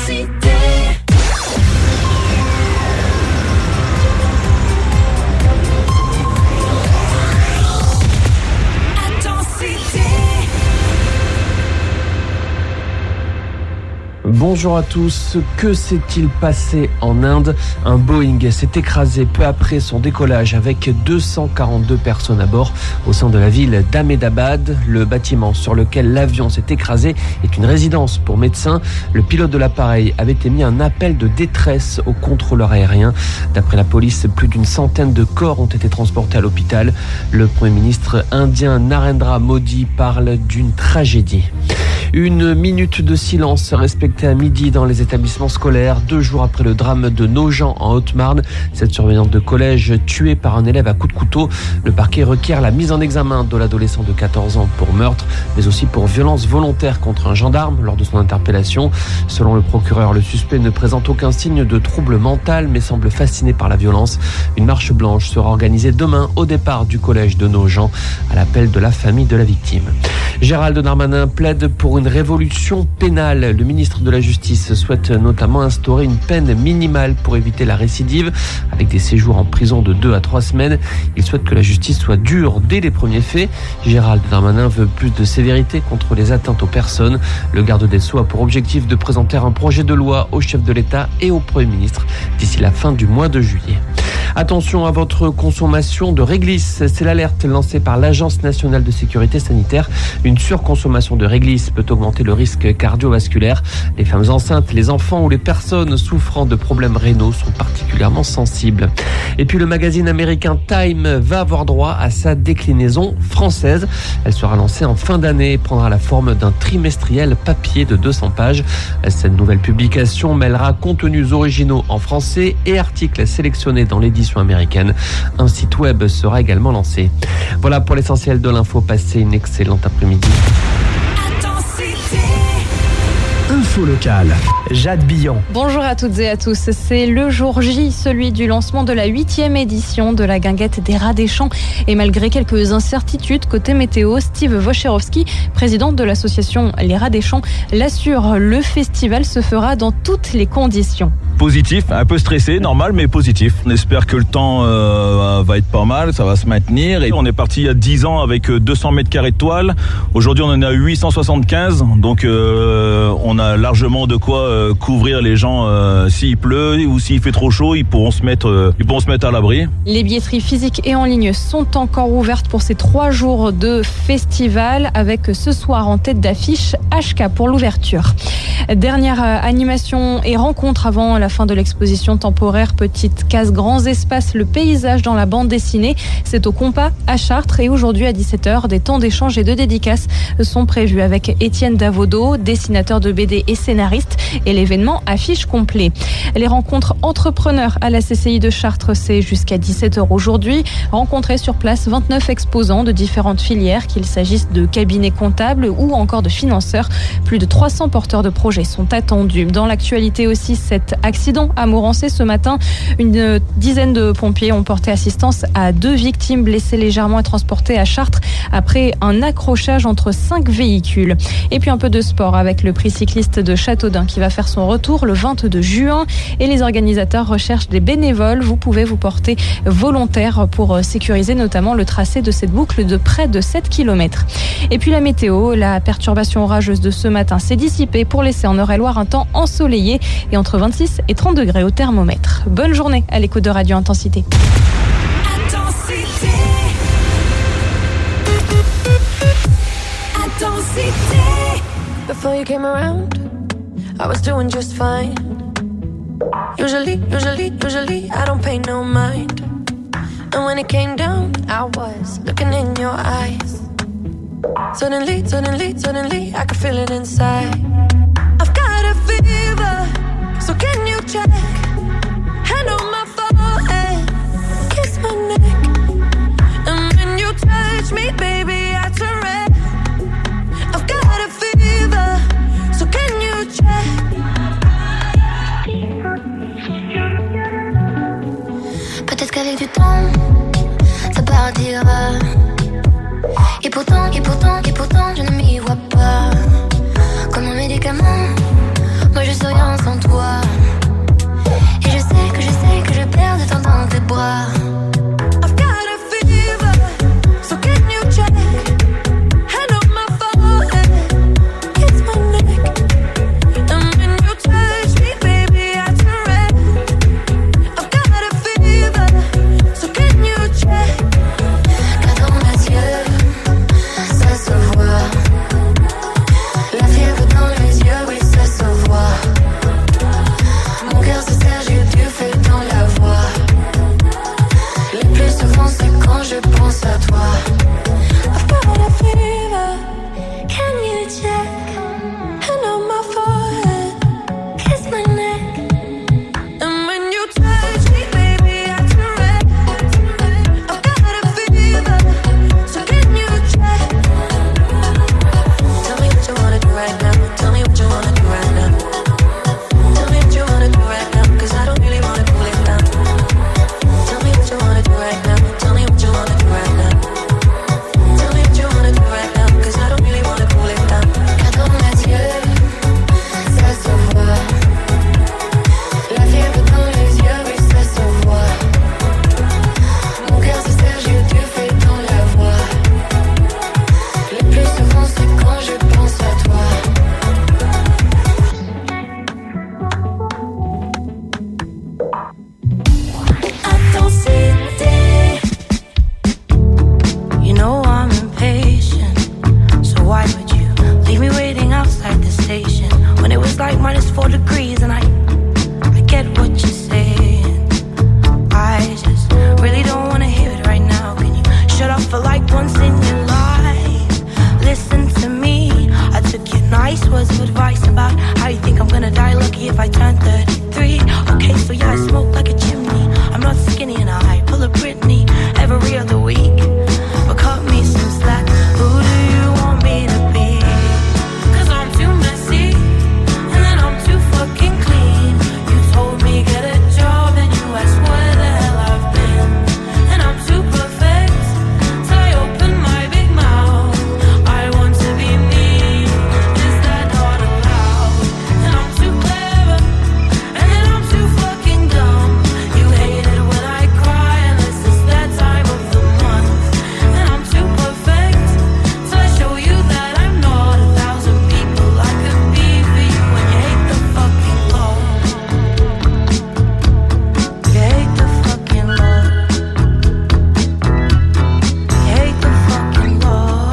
Intensité. Bonjour à tous. Que s'est-il passé en Inde ? Un Boeing s'est écrasé peu après son décollage avec 242 personnes à bord au sein de la ville d'Ahmedabad. Le bâtiment sur lequel l'avion s'est écrasé est une résidence pour médecins. Le pilote de l'appareil avait émis un appel de détresse au contrôleur aérien. D'après la police, plus d'une centaine de corps ont été transportés à l'hôpital. Le Premier ministre indien Narendra Modi parle d'une tragédie. Une minute de silence respectée à midi dans les établissements scolaires, 2 jours après le drame de Nogent en Haute-Marne. Cette surveillante de collège tuée par un élève à coups de couteau. Le parquet requiert la mise en examen de l'adolescent de 14 ans pour meurtre, mais aussi pour violence volontaire contre un gendarme lors de son interpellation. Selon le procureur, le suspect ne présente aucun signe de trouble mental, mais semble fasciné par la violence. Une marche blanche sera organisée demain au départ du collège de Nogent, à l'appel de la famille de la victime. Gérald Darmanin plaide pour une révolution pénale. Le ministre de la Justice souhaite notamment instaurer une peine minimale pour éviter la récidive, avec des séjours en prison de 2 à 3 semaines. Il souhaite que la justice soit dure dès les premiers faits. Gérald Darmanin veut plus de sévérité contre les atteintes aux personnes. Le garde des Sceaux a pour objectif de présenter un projet de loi au chef de l'État et au Premier ministre d'ici la fin du mois de juillet. Attention à votre consommation de réglisse. C'est l'alerte lancée par l'Agence nationale de sécurité sanitaire. Une surconsommation de réglisse peut augmenter le risque cardiovasculaire. Les femmes enceintes, les enfants ou les personnes souffrant de problèmes rénaux sont particulièrement sensibles. Et puis le magazine américain Time va avoir droit à sa déclinaison française. Elle sera lancée en fin d'année et prendra la forme d'un trimestriel papier de 200 pages. Cette nouvelle publication mêlera contenus originaux en français et articles sélectionnés dans l'édition américaine. Un site web sera également lancé. Voilà pour l'essentiel de l'info. Passez une excellente après-midi. Info locale, Jade Billon. Bonjour à toutes et à tous. C'est le jour J, celui du lancement de la 8e édition de la guinguette des Rats des Champs. Et malgré quelques incertitudes côté météo, Steve Wojciechowski, président de l'association Les Rats des Champs, l'assure, le festival se fera dans toutes les conditions. Positif, un peu stressé, normal, mais positif. On espère que le temps va être pas mal, ça va se maintenir. Et on est parti il y a 10 ans avec 200 mètres carrés de toile. Aujourd'hui, on en est à 875. Donc, on a largement de quoi couvrir les gens s'il pleut ou s'il fait trop chaud, ils pourront se mettre à l'abri. Les billetteries physiques et en ligne sont encore ouvertes pour ces 3 jours de festival, avec ce soir en tête d'affiche HK pour l'ouverture. Dernière animation et rencontre avant la fin de l'exposition temporaire Petite Case Grands Espaces, le paysage dans la bande dessinée. C'est au Compas à Chartres et aujourd'hui à 17h, des temps d'échange et de dédicaces sont prévus avec Étienne Davodo, dessinateur de BD et scénariste, et l'événement affiche complet. Les rencontres entrepreneurs à la CCI de Chartres, c'est jusqu'à 17h aujourd'hui. Rencontrer sur place 29 exposants de différentes filières, qu'il s'agisse de cabinets comptables ou encore de financeurs. Plus de 300 porteurs de projets sont attendus. Dans l'actualité aussi, cet accident à Morancé ce matin. Une dizaine de pompiers ont porté assistance à 2 victimes blessées légèrement et transportées à Chartres après un accrochage entre 5 véhicules. Et puis un peu de sport avec le prix cycliste de Châteaudun qui va faire son retour le 22 juin. Et les organisateurs recherchent des bénévoles. Vous pouvez vous porter volontaire pour sécuriser notamment le tracé de cette boucle de près de 7 km. Et puis la météo, la perturbation orageuse de ce matin s'est dissipée pour laisser en Eure-et-Loire un temps ensoleillé et entre 26 et 30 degrés au thermomètre. Bonne journée à l'écoute de Radio Intensité. Before you came around, I was doing just fine. Usually, I don't pay no mind. And when it came down, I was looking in your eyes. Suddenly, I could feel it inside. I've got a fever, so can you check? Hand on my forehead, kiss my neck. And when you touch me, baby, I turn red. I've got a fever, so can you check? Peut-être qu'avec du temps, ça partira. Et pourtant, je ne m'y vois pas. Comme un médicament, moi je serais rien sans toi. -4 degrees, and I get what you're saying. I just really don't wanna hear it right now. Can you shut up for like once in your life? Listen to me. I took your nice words of advice about how you think I'm gonna die lucky if I turn 33. Okay, so yeah, I smoke like a chimney. I'm not skinny and I pull a Britney every other week. But cut me some slack. Who do you want me to be? 'Cause I'm too messy and then I'm too fucking clean. You told me get a job and you asked where the hell I've been. And I'm too perfect till I open my big mouth. I want to be me. Is that not allowed? And I'm too clever and then I'm too fucking dumb. You hate it when I cry unless it's that time of the month. And I'm too perfect till I show you that I'm not 1,000 people I could be for you. And you hate the fucking law. You hate the fucking law. You hate the fucking law.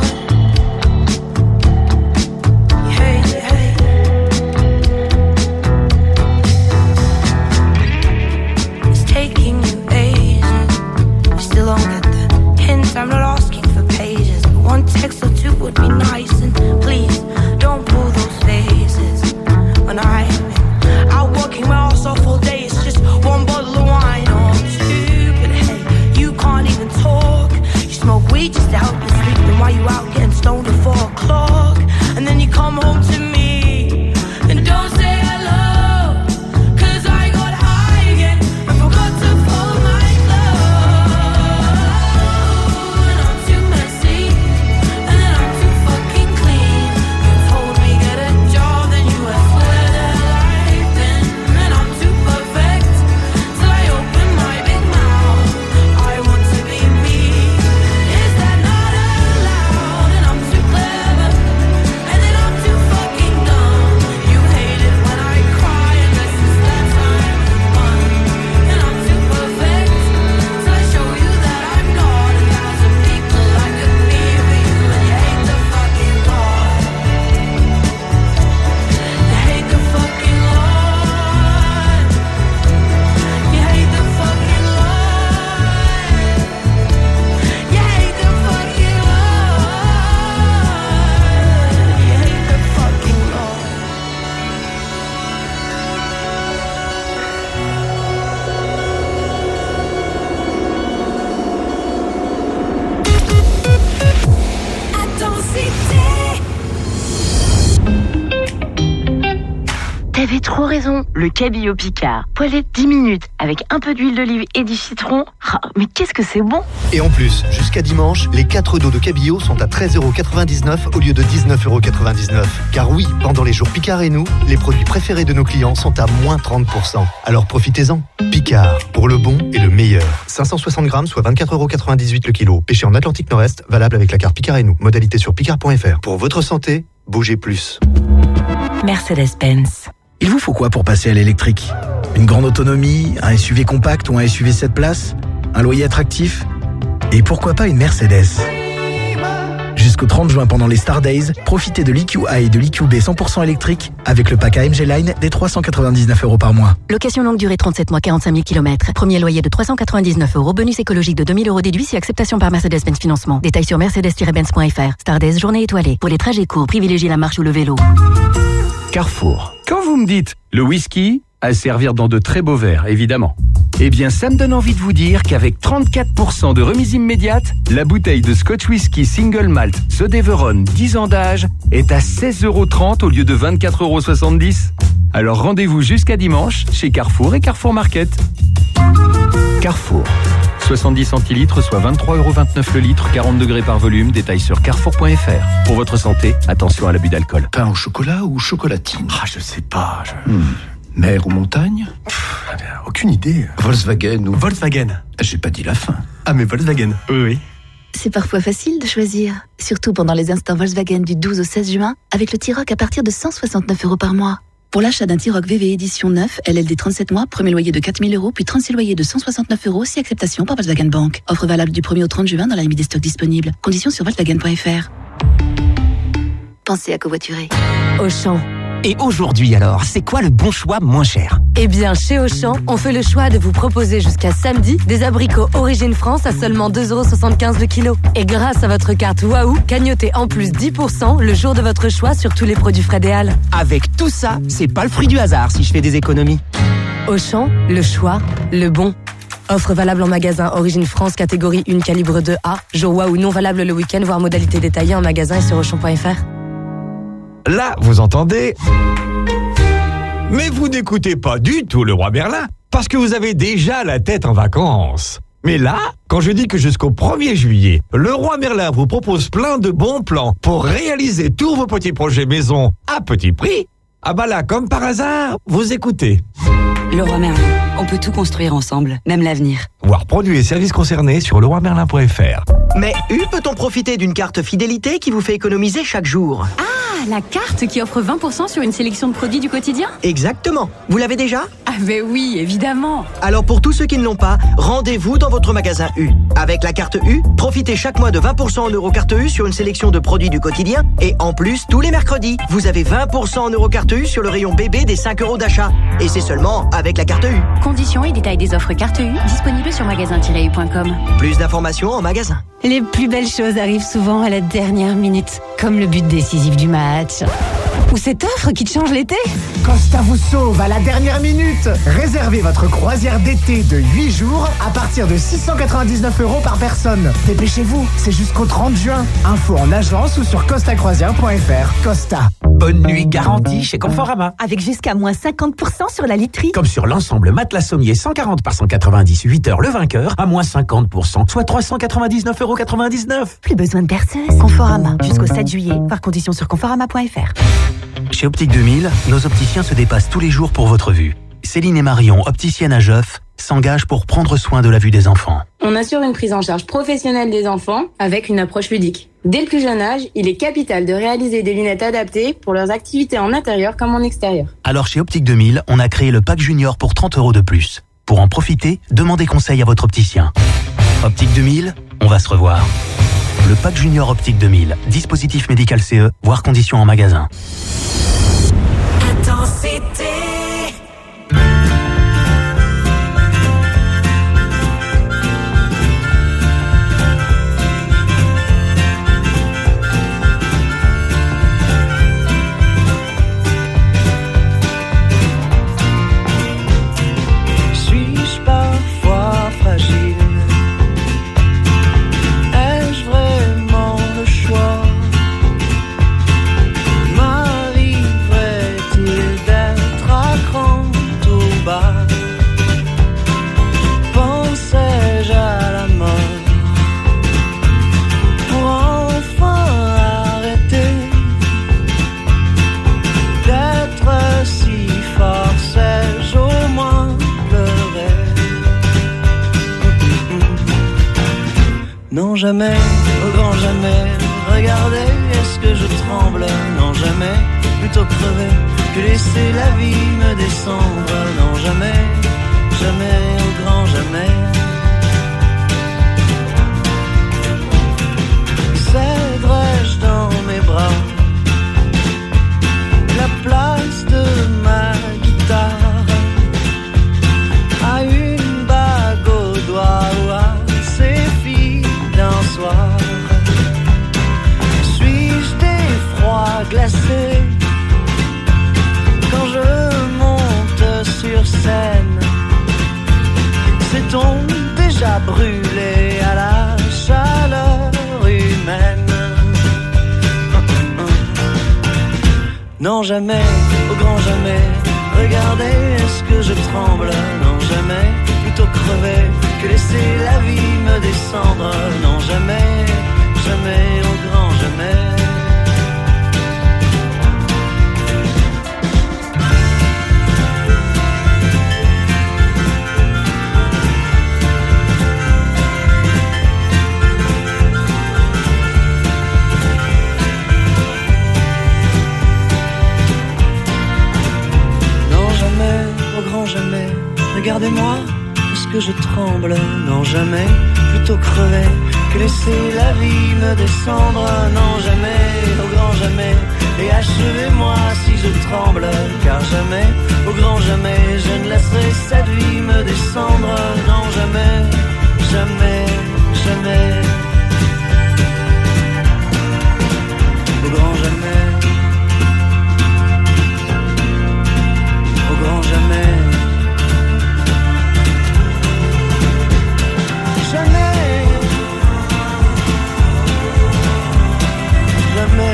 You hate it, hate it. It's taking you ages. You still don't get the hint. I'm not asking for pages. One text or two would be nice. And please don't pull those faces. When I'm out working my ass off all day, it's just one bottle of wine. Oh, I'm stupid. Hey, you can't even talk. You smoke weed just to help you sleep. And while you out getting stoned at 4 o'clock, and then you come home to me and don't say hello. 'Cause I got high again and forgot to fold my clothes. And I'm too messy and then I'm too fucking clean. You told me get a job, then you asked where the hell I've been. And I'm too perfect till I open my big mouth. I want to be me. Is that not allowed? And I'm too clever and then I'm too fucking dumb. You hate it when I cry unless it's that time of the month. And I'm too perfect till I show you that I'm not 1,000 people I could be for you. And you hate the fucking law. You hate the fucking law. You hate the fucking law. You hate the fucking law. You hate the fucking law. T'avais trop raison, le cabillaud Picard. Poêlé 10 minutes avec un peu d'huile d'olive et du citron. Ah, mais qu'est-ce que c'est bon! Et en plus, jusqu'à dimanche, les 4 dos de cabillaud sont à 13,99 € au lieu de 19,99 €. Car oui, pendant les jours Picard et nous, les produits préférés de nos clients sont à moins 30%. Alors profitez-en. Picard, pour le bon et le meilleur. 560 grammes, soit 24,98 € le kilo. Pêché en Atlantique Nord-Est, valable avec la carte Picard et nous. Modalité sur picard.fr. Pour votre santé, bougez plus. Mercedes-Benz. Il vous faut quoi pour passer à l'électrique? Une grande autonomie, un SUV compact ou un SUV 7 places? Un loyer attractif? Et pourquoi pas une Mercedes? Jusqu'au 30 juin pendant les Star Days, profitez de l'EQA et de l'EQB 100% électrique avec le pack AMG Line des 399 € par mois. Location longue durée 37 mois, 45 000 km. Premier loyer de 399 €. Bonus écologique de 2 000 € déduit si acceptation par Mercedes-Benz Financement. Détails sur mercedes-benz.fr. Star Days, journée étoilée. Pour les trajets courts, privilégiez la marche ou le vélo. Carrefour. Quand vous me dites le whisky, à servir dans de très beaux verres, évidemment. Eh bien, ça me donne envie de vous dire qu'avec 34% de remise immédiate, la bouteille de Scotch Whisky Single Malt The Deveron 10 ans d'âge est à 16,30 € au lieu de 24,70 €. Alors rendez-vous jusqu'à dimanche chez Carrefour et Carrefour Market. Carrefour. 70 centilitres, soit 23,29 € le litre, 40 degrés par volume. Détail sur carrefour.fr. Pour votre santé, attention à l'abus d'alcool. Pain au chocolat ou chocolatine? Ah, je sais pas. Mer ou montagne? Aucune idée. Volkswagen ou... Volkswagen. J'ai pas dit la fin. Ah, mais Volkswagen. Oui. C'est parfois facile de choisir, surtout pendant les instants Volkswagen du 12 au 16 juin, avec le T-Roc à partir de 169 € par mois. Pour l'achat d'un T-Roc VV édition 9, LLD 37 mois, premier loyer de 4 000 €, puis 36 loyers de 169 € si acceptation par Volkswagen Bank. Offre valable du 1er au 30 juin dans la limite des stocks disponibles. Conditions sur Volkswagen.fr. Pensez à covoiturer. Auchan. Et aujourd'hui alors, c'est quoi le bon choix moins cher? Eh bien, chez Auchan, on fait le choix de vous proposer jusqu'à samedi des abricots Origine France à seulement 2,75€ le kilo. Et grâce à votre carte Waouh, gagnotez en plus 10% le jour de votre choix sur tous les produits Frédéal. Avec tout ça, c'est pas le fruit du hasard si je fais des économies. Auchan, le choix, le bon. Offre valable en magasin Origine France catégorie 1 calibre 2A. Jour Waouh non valable le week-end, voire modalité détaillée en magasin et sur Auchan.fr. Là, vous entendez? Mais vous n'écoutez pas du tout le roi Merlin, parce que vous avez déjà la tête en vacances. Mais là, quand je dis que jusqu'au 1er juillet, le roi Merlin vous propose plein de bons plans pour réaliser tous vos petits projets maison à petit prix, ah bah là, comme par hasard, vous écoutez. Le roi Merlin, on peut tout construire ensemble, même l'avenir. Voir produits et services concernés sur leroimerlin.fr. Mais peut-on profiter d'une carte fidélité qui vous fait économiser chaque jour? Ah, la carte qui offre 20% sur une sélection de produits du quotidien? Exactement. Vous l'avez déjà? Ah ben oui, évidemment. Alors pour tous ceux qui ne l'ont pas, rendez-vous dans votre magasin U. Avec la carte U, profitez chaque mois de 20% en Eurocarte U sur une sélection de produits du quotidien. Et en plus, tous les mercredis, vous avez 20% en Eurocarte U sur le rayon bébé des 5€ d'achat. Et c'est seulement avec la carte U. Conditions et détails des offres carte U disponibles sur magasin-u.com. Plus d'informations en magasin. Les plus belles choses arrivent souvent à la dernière minute, comme le but décisif du match. Ou cette offre qui te change l'été. Costa vous sauve à la dernière minute. Réservez votre croisière d'été de 8 jours à partir de 699€ par personne. Dépêchez-vous, c'est jusqu'au 30 juin. Info en agence ou sur costacroisière.fr. Costa. Bonne nuit garantie chez Conforama. Avec jusqu'à moins 50% sur la literie. Comme sur l'ensemble matelas sommier 140 par 190, 8 heures le vainqueur, à moins 50%, soit 399,99€. Plus besoin de perceuse. Conforama, jusqu'au 7 juillet, par condition sur conforama.fr. Chez Optique 2000, nos opticiens se dépassent tous les jours pour votre vue. Céline et Marion, opticiennes à Geoff, s'engagent pour prendre soin de la vue des enfants. On assure une prise en charge professionnelle des enfants avec une approche ludique. Dès le plus jeune âge, il est capital de réaliser des lunettes adaptées pour leurs activités en intérieur comme en extérieur. Alors chez Optique 2000, on a créé le pack junior pour 30€ de plus. Pour en profiter, demandez conseil à votre opticien. Optique 2000, on va se revoir. Le pack junior Optique 2000, dispositif médical CE, voire conditions en magasin. Intensité. Suis-je parfois fragile? Ai-je vraiment le choix? M'arriverait-il d'être à cran tout bas? Pensais-je à la mort pour enfin arrêter d'être si fort? Sais-je au moins pleurer? Non, jamais, au grand jamais. Regardez, est-ce que je tremble? Non, jamais, plutôt crever que laisser la vie me descendre. Non, jamais, jamais, au grand jamais. Céderais-je dans mes bras la place de ma guitare à une bague au doigt ou à ces filles d'un soir? Suis-je d'effroi glacé quand je monte sur scène? S'est-on déjà brûlé à la chaleur humaine? Non, jamais, au grand jamais. Regardez, est-ce que je tremble? Non, jamais, plutôt crever que laisser la vie me descendre. Non, jamais, jamais, au grand jamais. Jamais, regardez-moi, est-ce que je tremble? Non, jamais, plutôt crever que laisser la vie me descendre. Non, jamais, au grand jamais. Et achevez-moi si je tremble, car jamais, au grand jamais, je ne laisserai cette vie me descendre. Non, jamais, jamais, jamais. Au grand jamais. Au grand jamais. Jamais. Jamais.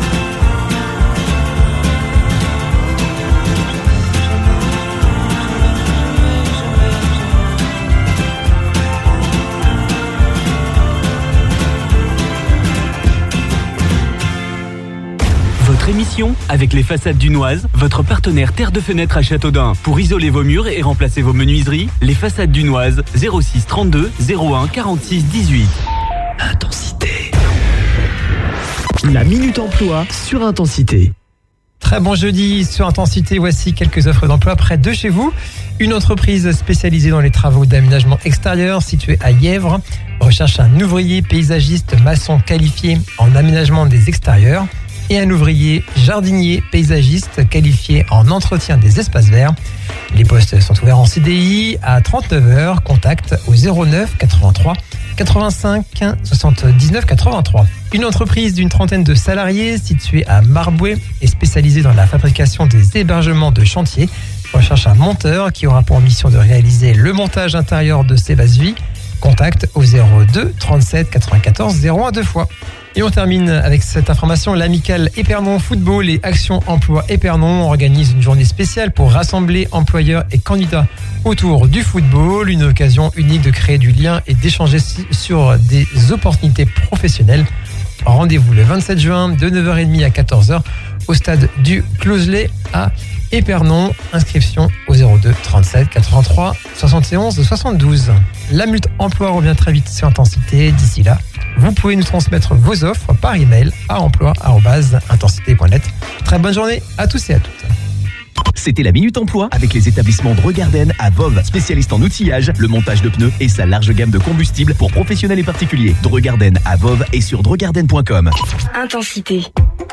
Votre émission avec les façades Dunoise, votre partenaire Terre de Fenêtre à Châteaudun. Pour isoler vos murs et remplacer vos menuiseries, les façades Dunoise, 06 32 01 46 18. Intensité. La Minute Emploi sur Intensité. Très bon jeudi sur Intensité, voici quelques offres d'emploi près de chez vous. Une entreprise spécialisée dans les travaux d'aménagement extérieur située à Yèvres recherche un ouvrier paysagiste maçon qualifié en aménagement des extérieurs et un ouvrier jardinier paysagiste qualifié en entretien des espaces verts. Les postes sont ouverts en CDI à 39 heures. Contact au 09 83 85 79 83. Une entreprise d'une trentaine de salariés située à Marboué et spécialisée dans la fabrication des hébergements de chantier recherche un monteur qui aura pour mission de réaliser le montage intérieur de ces bases vie. Contact au 02 37 94 01 deux fois. Et on termine avec cette information. L'amicale Épernon Football et Action Emploi Épernon organise une journée spéciale pour rassembler employeurs et candidats autour du football. Une occasion unique de créer du lien et d'échanger sur des opportunités professionnelles. Rendez-vous le 27 juin de 9h30 à 14h au stade du Closelet à Épernon. Inscription au 02 37 83 71 72. La Minute Emploi revient très vite sur Intensité. D'ici là, vous pouvez nous transmettre vos offres par email à emploi@intensité.net. Très bonne journée à tous et à toutes. C'était la Minute Emploi avec les établissements Dregarden à Voves, spécialiste en outillage, le montage de pneus et sa large gamme de combustibles pour professionnels et particuliers. Dregarden à Voves et sur dregarden.com. Intensité.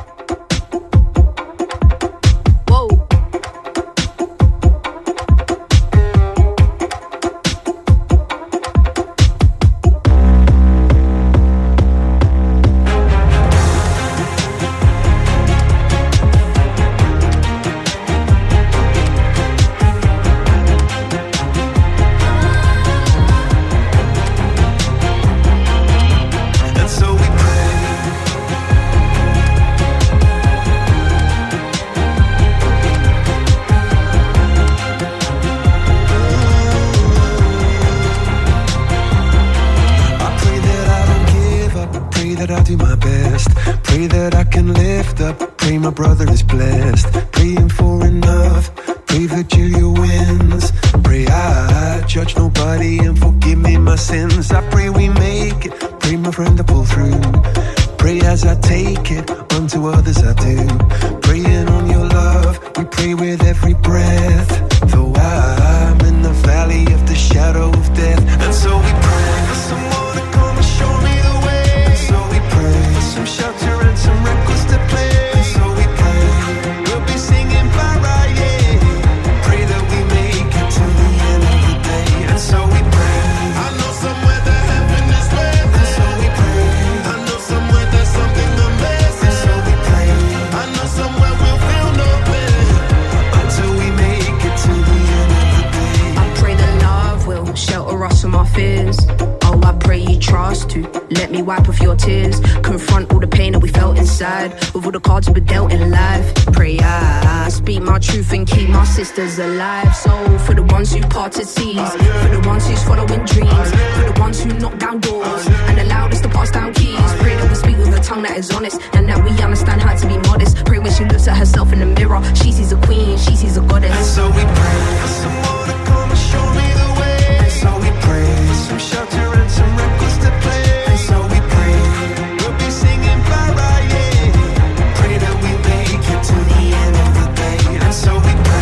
Alive, so for the ones who parted seas, for the ones who's following dreams, for the ones who knock down doors and allowed us to pass down keys. Pray that we speak with a tongue that is honest and that we understand how to be modest. Pray when she looks at herself in the mirror, she sees a queen, she sees a goddess. And so we pray for someone to come and show me the way. And so we pray for some shelter and some records to play. And so we pray we'll be singing para, yeah. Pray that we make it to the end of the day. And so we pray.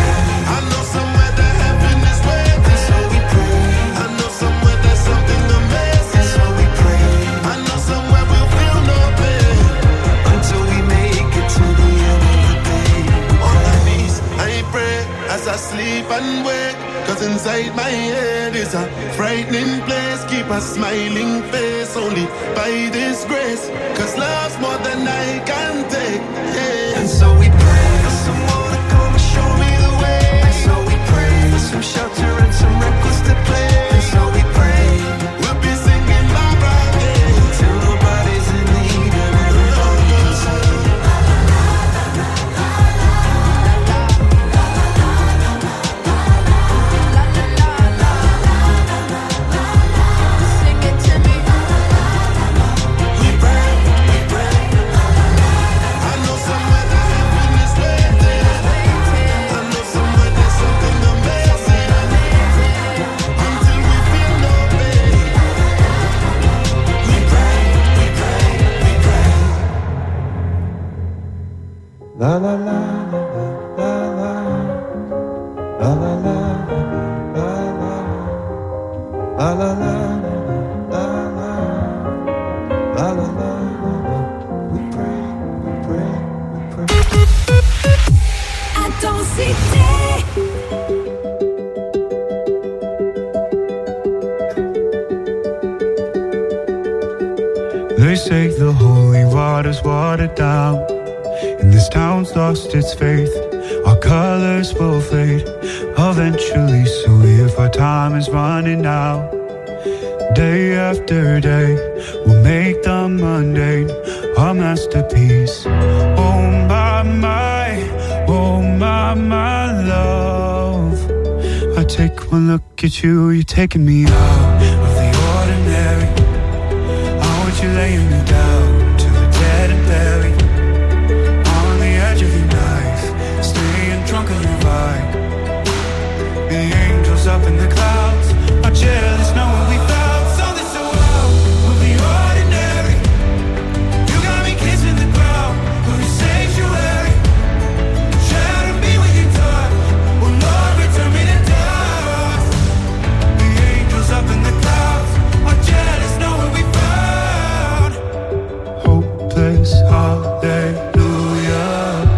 I I sleep and wake, cause inside my head is a frightening place. Keep a smiling face only by this grace, cause love's more than I can take, yeah. And so we pray for someone to come and show me the way. And so we pray for some shelter and some records to play. And so we pray we'll be singing Barbara Day till nobody's in need and everybody can sing. La la la la la la la la la la la la la la. We pray, we pray, we pray. Intensité. They say the holy water's watered down, and this town's lost its faith. Our colors will fade eventually, so if our time is running out, day after day, we'll make the mundane our masterpiece. Oh my, love, I take one look at you, you're taking me out of the ordinary. I want you laying me down to the dead and buried. Drunk on your vibe. The angels up in the clouds are jealous knowing we found something so wild. We'll be ordinary. You got me kissing the ground. We'll be sanctuary. Shadow me when you touch. Oh Lord, return me to dust. The angels up in the clouds are jealous knowing we found hopeless hallelujah.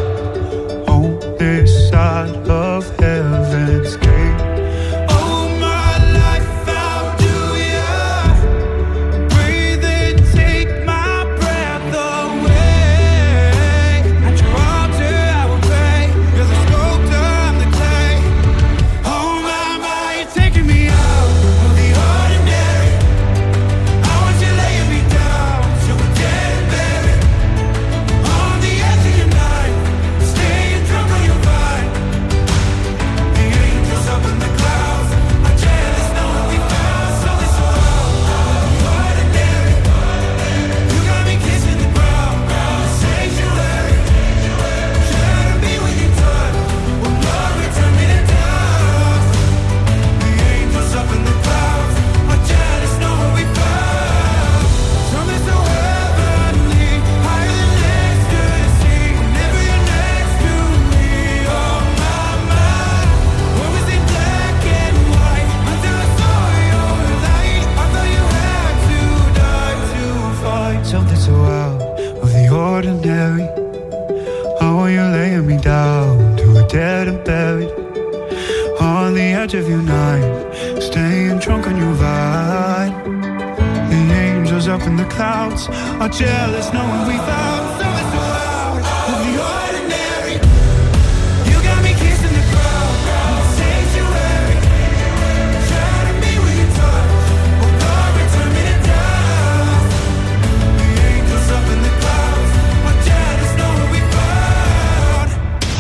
This side of heaven's gate. Oh, my life, how do ya? Breathe and take my breath away. At your altar I will pray. You're the sculptor, I'm the clay. Oh, my, you're taking me out of the ordinary. I want you laying me down till we're dead and buried. On the edge of your night, staying drunk on your vine. The angels up in the clouds are jealous knowing we found something so ordinary. You got me kissing the ground, sanctuary. Shadow me when you touch. Oh Lord, return me to dust. The angels up in the clouds are jealous knowing we found something so heavenly, higher than ecstasy. Whenever you're next to me, oh my, what was it black and white until I saw your light? I thought you had to die to find something so out of the ordinary. How are you laying me down to a dead and buried? On the edge of your night, staying drunk on your vine. The angels up in the clouds are jealous knowing we found something so out of the ordinary. You got me kissing the ground, sanctuary. Shadow me when you touch. Oh God, return me to dust. The angels up in the clouds are jealous knowing we found.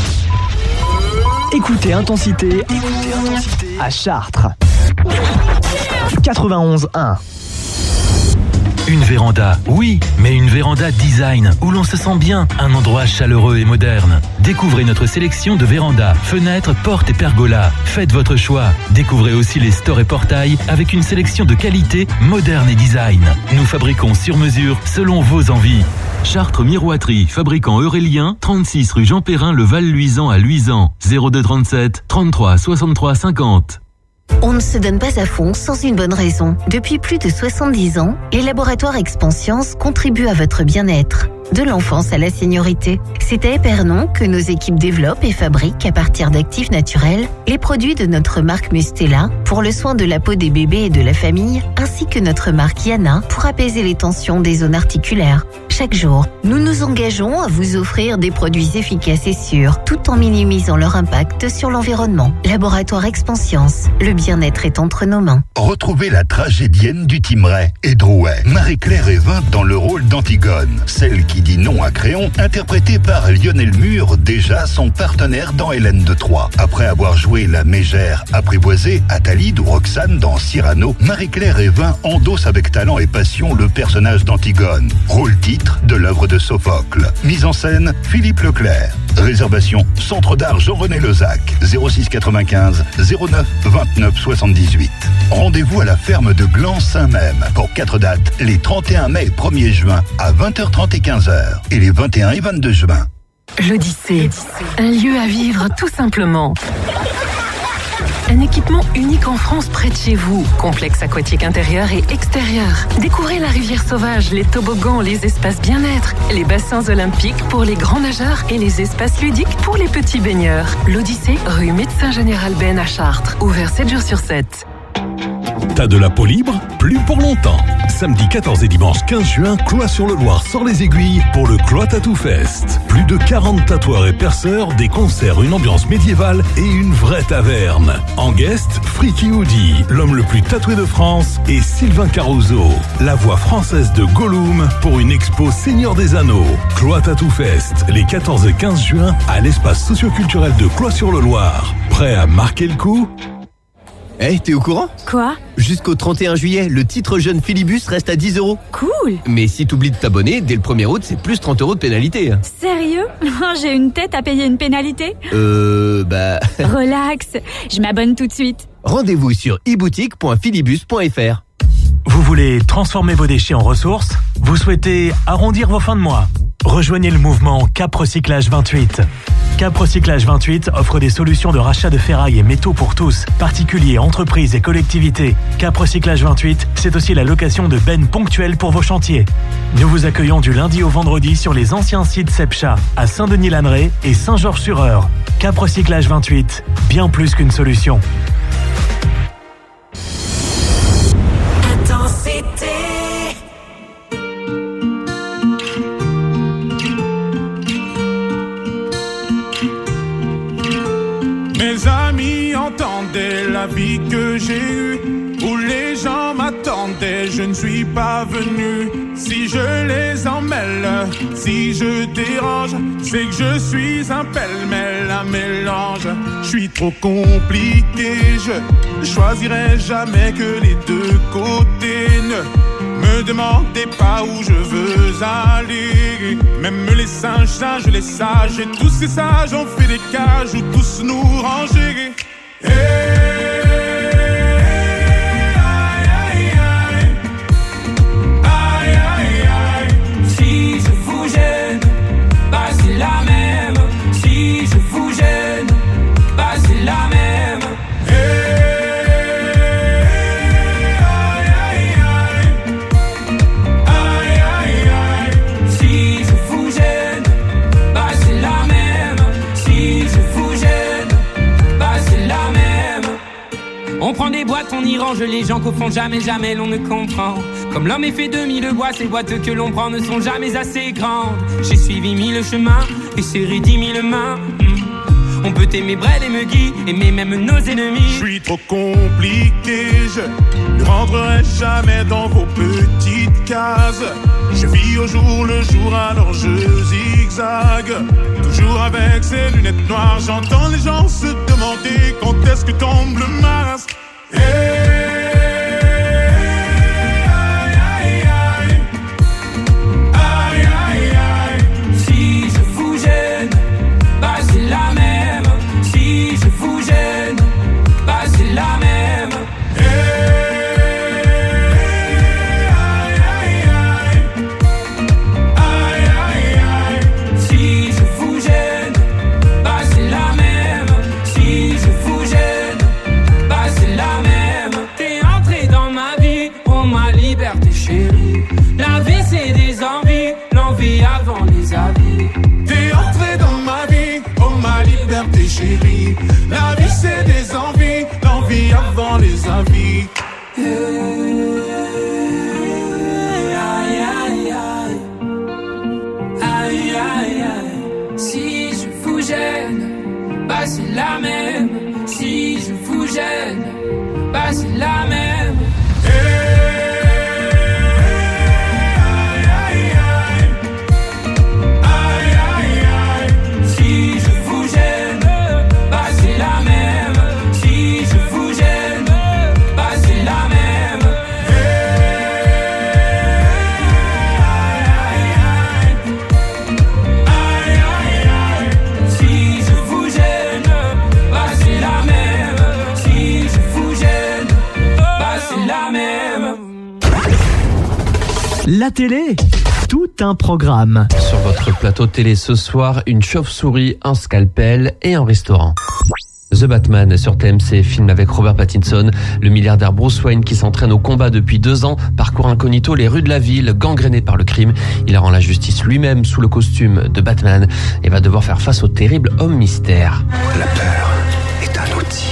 Écoutez Intensité à Chartres. 91.1. Une véranda, oui, mais une véranda design, où l'on se sent bien, un endroit chaleureux et moderne. Découvrez notre sélection de vérandas, fenêtres, portes et pergolas. Faites votre choix. Découvrez aussi les stores et portails avec une sélection de qualité, moderne et design. Nous fabriquons sur mesure selon vos envies. Chartres Miroiterie, fabricant Aurélien, 36 rue Jean Perrin, le Val-Luisan à Luisan, 02 37 33 63 50. On ne se donne pas à fond sans une bonne raison. Depuis plus de 70 ans, les laboratoires Expansience contribuent à votre bien-être. de l'enfance à la seniorité. C'est à Épernon que nos équipes développent et fabriquent à partir d'actifs naturels les produits de notre marque Mustela pour le soin de la peau des bébés et de la famille, ainsi que notre marque Yana pour apaiser les tensions des zones articulaires. Chaque jour, nous nous engageons à vous offrir des produits efficaces et sûrs, tout en minimisant leur impact sur l'environnement. Laboratoire Expansience, le bien-être est entre nos mains. Retrouvez la tragédienne du Thymerais et Drouet, Marie-Claire Evin dans le rôle d'Antigone, celle qui dit non à Créon, interprétée par Lionel Mur, déjà son partenaire dans Hélène de Troie. Après avoir joué la mégère apprivoisée, Athalide ou Roxane dans Cyrano, Marie-Claire Evin endosse avec talent et passion le personnage d'Antigone, rôle titre de l'œuvre de Sophocle. Mise en scène, Philippe Leclerc. Réservation, Centre d'art Jean-René Lezac, 06 95 09 29 78. Rendez-vous à la ferme de Gland-Saint-Même pour 4 dates, les 31 mai et 1er juin à 20h30 et 15h et les 21 et 22 juin. L'Odyssée, un lieu à vivre tout simplement. Un équipement unique en France près de chez vous. Complexe aquatique intérieur et extérieur. Découvrez la rivière sauvage, les toboggans, les espaces bien-être, les bassins olympiques pour les grands nageurs et les espaces ludiques pour les petits baigneurs. L'Odyssée, rue Médecin Général Ben à Chartres. Ouvert 7 jours sur 7. T'as de la peau libre? Plus pour longtemps. Samedi 14 et dimanche 15 juin, Cloît-sur-le-Loir sort les aiguilles pour le Cloît Tattoo Fest. Plus de 40 tatoueurs et perceurs, des concerts, une ambiance médiévale et une vraie taverne. En guest, Freaky Hoodie, l'homme le plus tatoué de France, et Sylvain Caruso, la voix française de Gollum pour une expo Seigneur des Anneaux. Cloît Tattoo Fest, les 14 et 15 juin à l'espace socioculturel de Cloît-sur-le-Loir. Prêt à marquer le coup? Eh, t'es au courant? Quoi? Jusqu'au 31 juillet, le titre jeune Philibus reste à 10 €. Cool! Mais si t'oublies de t'abonner, dès le 1er août, c'est plus 30 € de pénalité. Sérieux? J'ai une tête à payer une pénalité? Relax, je m'abonne tout de suite. Rendez-vous sur eboutique.philibus.fr. Vous voulez transformer vos déchets en ressources? Vous souhaitez arrondir vos fins de mois? Rejoignez le mouvement Cap Recyclage 28. Cap Recyclage 28 offre des solutions de rachat de ferraille et métaux pour tous, particuliers, entreprises et collectivités. Cap Recyclage 28, c'est aussi la location de bennes ponctuelles pour vos chantiers. Nous vous accueillons du lundi au vendredi sur les anciens sites Sepcha, à Saint-Denis-Lanneray et Saint-Georges-sur-Eure. Cap Recyclage 28, bien plus qu'une solution. Mes amis entendaient la vie que j'ai eue, où les gens m'attendaient, je ne suis pas venu. Si je les emmêle, si je dérange, c'est que je suis un pêle-mêle, un mélange. Je suis trop compliqué, je choisirai jamais que les deux côtés. Ne me demandez pas où je veux aller. Même les singes, les sages, et tous ces sages ont fait des cages où tous nous ranger. Si je vous gêne, bah c'est la même. Si je vous gêne, bah c'est la même. Si je vous gêne, bah c'est la même. Si je vous gêne, bah c'est la même. On prend des boîtes, on y range les gens qu'au fond jamais, jamais l'on ne comprend. Comme l'homme est fait de mille bois, ces boîtes que l'on prend ne sont jamais assez grandes. J'ai suivi 1000 chemins et serré 10 000 mains. On peut aimer Brel et Meggy, aimer même nos ennemis. Je suis trop compliqué, je ne rentrerai jamais dans vos petites cases. Je vis au jour le jour, alors je zigzague. Toujours avec ces lunettes noires, j'entends les gens se demander quand est-ce que tombe le masque. Si je vous gêne, bah c'est la même. Si je vous gêne, bah c'est la même. Si je vous gêne, bah c'est la même. Si je vous gêne, bah c'est la même. chérie. La vie c'est des envies, l'envie avant les avis. Aïe, aïe, aïe. Aïe, aïe, aïe. Si je vous gêne, bah c'est la même. Si je vous gêne, bah c'est la même. Si je vous gêne, bah c'est la même. Si je vous gêne, bah c'est la même. Si je vous gêne, bah c'est la même. Si je vous gêne, bah c'est la même. La télé, tout un programme. Sur votre plateau télé ce soir, une chauve-souris, un scalpel et un restaurant. The Batman sur TMC, film avec Robert Pattinson. Le milliardaire Bruce Wayne qui s'entraîne au combat depuis 2 ans parcourt incognito les rues de la ville, gangréné par le crime. Il rend la justice lui-même sous le costume de Batman et va devoir faire face au terrible homme mystère. La peur est un outil.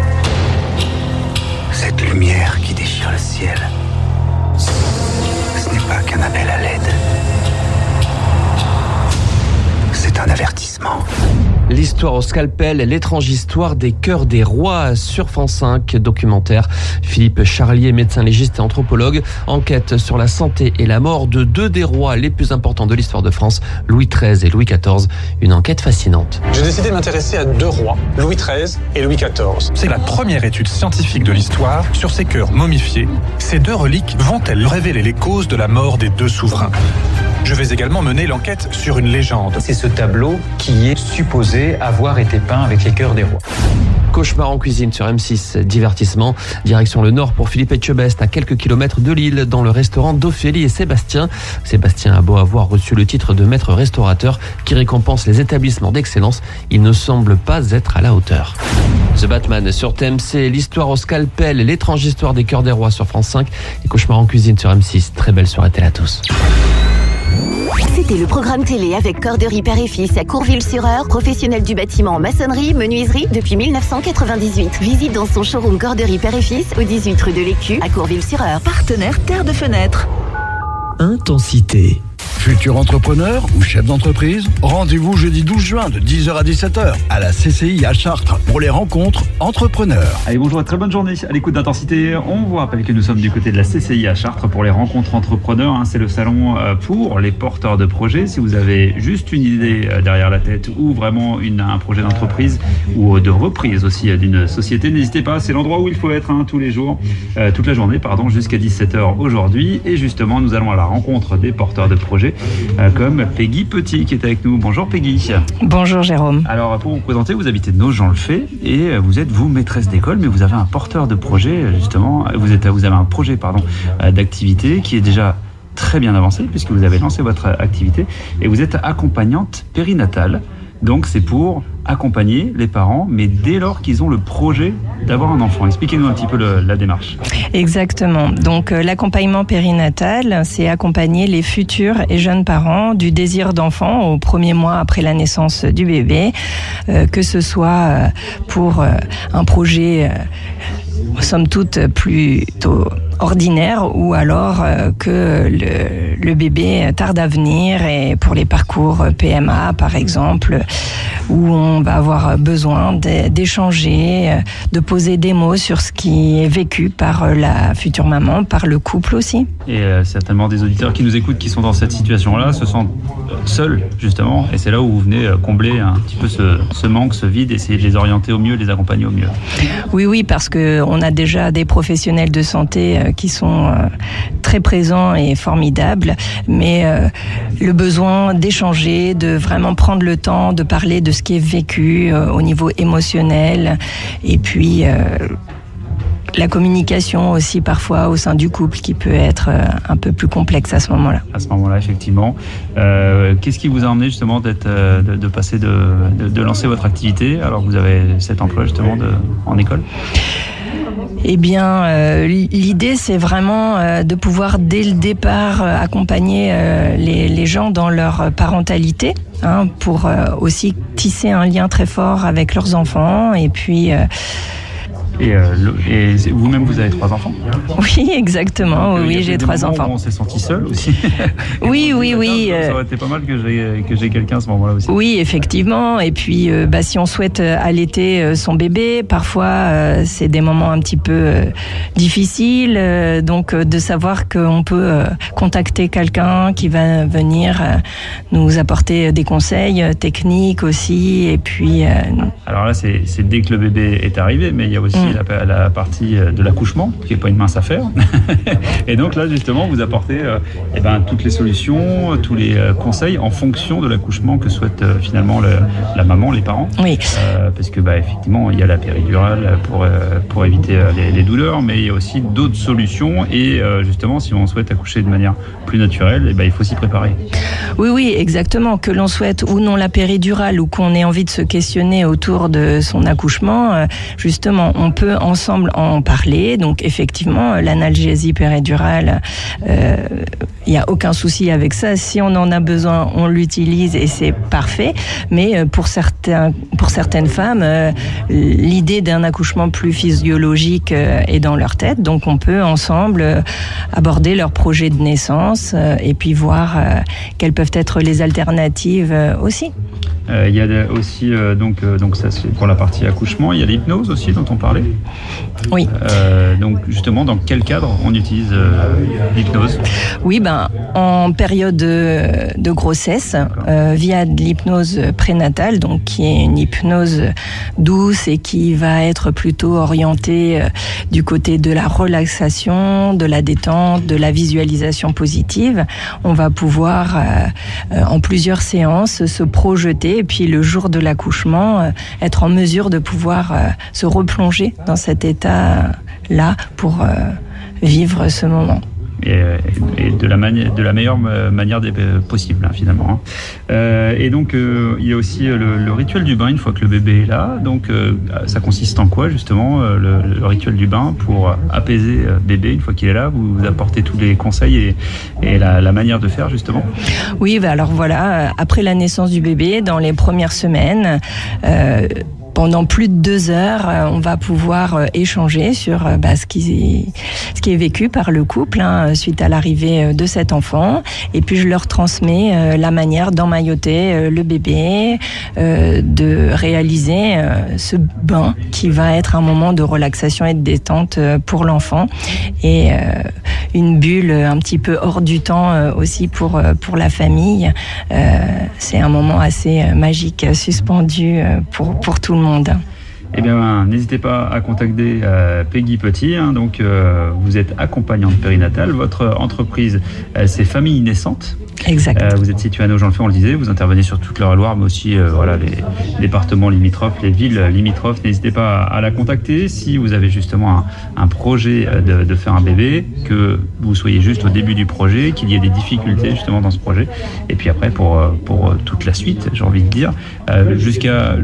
Cette lumière qui déchire le ciel, ce n'est pas qu'un appel à l'aide. C'est un avertissement. L'histoire au scalpel, l'étrange histoire des cœurs des rois sur France 5, documentaire. Philippe Charlier, médecin légiste et anthropologue, enquête sur la santé et la mort de 2 des rois les plus importants de l'histoire de France, Louis XIII et Louis XIV. Une enquête fascinante. J'ai décidé de m'intéresser à 2 rois, Louis XIII et Louis XIV. C'est la première étude scientifique de l'histoire sur ces cœurs momifiés. Ces 2 reliques vont-elles révéler les causes de la mort des 2 souverains ? Je vais également mener l'enquête sur une légende. C'est ce tableau qui est supposé avoir été peint avec les cœurs des rois. Cauchemar en cuisine sur M6, divertissement. Direction le nord pour Philippe Etchebest, à quelques kilomètres de Lille, dans le restaurant d'Ophélie et Sébastien. Sébastien a beau avoir reçu le titre de maître restaurateur qui récompense les établissements d'excellence, il ne semble pas être à la hauteur. The Batman sur TMC, l'histoire au scalpel, l'étrange histoire des cœurs des rois sur France 5 et Cauchemar en cuisine sur M6. Très belle soirée à tous. C'était le programme télé avec Corderie Père et Fils à Courville-sur-Eure, professionnel du bâtiment en maçonnerie, menuiserie depuis 1998. Visite dans son showroom Corderie Père et Fils au 18 rue de l'Écu à Courville-sur-Eure. Partenaire Terre de Fenêtre. Intensité. Futur entrepreneur ou chef d'entreprise, rendez-vous jeudi 12 juin de 10h à 17h à la CCI à Chartres pour les rencontres entrepreneurs. Allez, bonjour et très bonne journée à l'écoute d'Intensité. On vous rappelle que nous sommes du côté de la CCI à Chartres pour les rencontres entrepreneurs. C'est le salon pour les porteurs de projets. Si vous avez juste une idée derrière la tête ou vraiment un projet d'entreprise ou de reprise aussi d'une société, n'hésitez pas, c'est l'endroit où il faut être tous les jours, toute la journée, jusqu'à 17h aujourd'hui. Et justement, nous allons à la rencontre des porteurs de projets comme Peggy Petit qui est avec nous. Bonjour Peggy. Bonjour Jérôme. Alors pour vous présenter, vous habitez Nogent-le-Fait et vous êtes maîtresse d'école, mais vous avez un porteur de projet justement. Vous avez un projet d'activité qui est déjà très bien avancé puisque vous avez lancé votre activité et vous êtes accompagnante périnatale. Donc c'est pour accompagner les parents, mais dès lors qu'ils ont le projet d'avoir un enfant. Expliquez-nous un petit peu la démarche. Exactement. Donc l'accompagnement périnatal, c'est accompagner les futurs et jeunes parents du désir d'enfant au premier mois après la naissance du bébé, que ce soit pour un projet somme toute plutôt ordinaire ou alors que le bébé tarde à venir et pour les parcours PMA par exemple où on va avoir besoin d'échanger, de poser des mots sur ce qui est vécu par la future maman, par le couple aussi. Et certainement des auditeurs qui nous écoutent qui sont dans cette situation-là se sentent seuls justement et c'est là où vous venez combler un petit peu ce manque, ce vide, essayer de les orienter au mieux, de les accompagner au mieux. Oui, parce que on a déjà des professionnels de santé qui sont très présents et formidables, mais le besoin d'échanger, de vraiment prendre le temps de parler de ce qui est vécu au niveau émotionnel, et puis la communication aussi parfois au sein du couple qui peut être un peu plus complexe à ce moment-là. À ce moment-là, effectivement. Qu'est-ce qui vous a emmené justement de passer de lancer votre activité alors que vous avez cet emploi justement en école ? Eh bien, l'idée, c'est vraiment de pouvoir, dès le départ, accompagner les gens dans leur parentalité, pour aussi tisser un lien très fort avec leurs enfants. Et puis... Et vous-même, vous avez 3 enfants? Oui, exactement. Oui, j'ai 3 enfants. On s'est senti seul aussi. Oui. Ça aurait été pas mal que j'ai quelqu'un à ce moment-là aussi. Oui, effectivement. Et puis, si on souhaite allaiter son bébé, parfois, c'est des moments un petit peu difficiles. Donc, de savoir qu'on peut contacter quelqu'un qui va venir nous apporter des conseils techniques aussi. Et puis... Alors là, c'est dès que le bébé est arrivé, mais il y a aussi la partie de l'accouchement, qui n'est pas une mince affaire. Et donc là, justement, vous apportez toutes les solutions, tous les conseils en fonction de l'accouchement que souhaite finalement la maman, les parents. Oui. Parce que effectivement, il y a la péridurale pour éviter les douleurs, mais il y a aussi d'autres solutions. Et justement, si on souhaite accoucher de manière plus naturelle, il faut s'y préparer. Oui, exactement. Que l'on souhaite ou non la péridurale ou qu'on ait envie de se questionner autour de son accouchement, justement, on peut ensemble en parler. Donc effectivement, l'analgésie péridurale, il n'y a aucun souci avec ça. Si on en a besoin, on l'utilise et c'est parfait. Mais pour certaines femmes, l'idée d'un accouchement plus physiologique est dans leur tête. Donc on peut ensemble aborder leur projet de naissance et puis voir quelles peuvent être les alternatives aussi. Il y a aussi, donc ça c'est pour la partie accouchement, il y a l'hypnose aussi dont on parlait. Oui. Donc justement, dans quel cadre on utilise l'hypnose? Oui, en période de grossesse, via de l'hypnose prénatale, donc qui est une hypnose douce et qui va être plutôt orientée du côté de la relaxation, de la détente, de la visualisation positive. On va pouvoir, en plusieurs séances, se projeter et puis le jour de l'accouchement, être en mesure de pouvoir se replonger dans cet état-là pour vivre ce moment. Et de la meilleure manière possible, finalement. Et donc, il y a aussi le rituel du bain une fois que le bébé est là. Donc, ça consiste en quoi, justement, le rituel du bain pour apaiser bébé une fois qu'il est là? Vous apportez tous les conseils et la manière de faire, justement? Oui, alors voilà, après la naissance du bébé, dans les premières semaines... pendant plus de 2 heures, on va pouvoir échanger sur ce qui est vécu par le couple suite à l'arrivée de cet enfant. Et puis je leur transmets la manière d'emmailloter le bébé, de réaliser ce bain qui va être un moment de relaxation et de détente pour l'enfant. Et une bulle un petit peu hors du temps aussi pour la famille. C'est un moment assez magique, suspendu pour tout le monde. Eh bien, n'hésitez pas à contacter Peggy Petit. Donc, vous êtes accompagnante périnatale. Votre entreprise, c'est Famille Naissante. Exact. Vous êtes situé à Nogent-le-Feu, on le disait. Vous intervenez sur toute l'Eure-et-Loire, mais aussi les départements limitrophes, les villes limitrophes. N'hésitez pas à la contacter si vous avez justement un projet de faire un bébé, que vous soyez juste au début du projet, qu'il y ait des difficultés justement dans ce projet. Et puis après, pour toute la suite, j'ai envie de dire, jusqu'à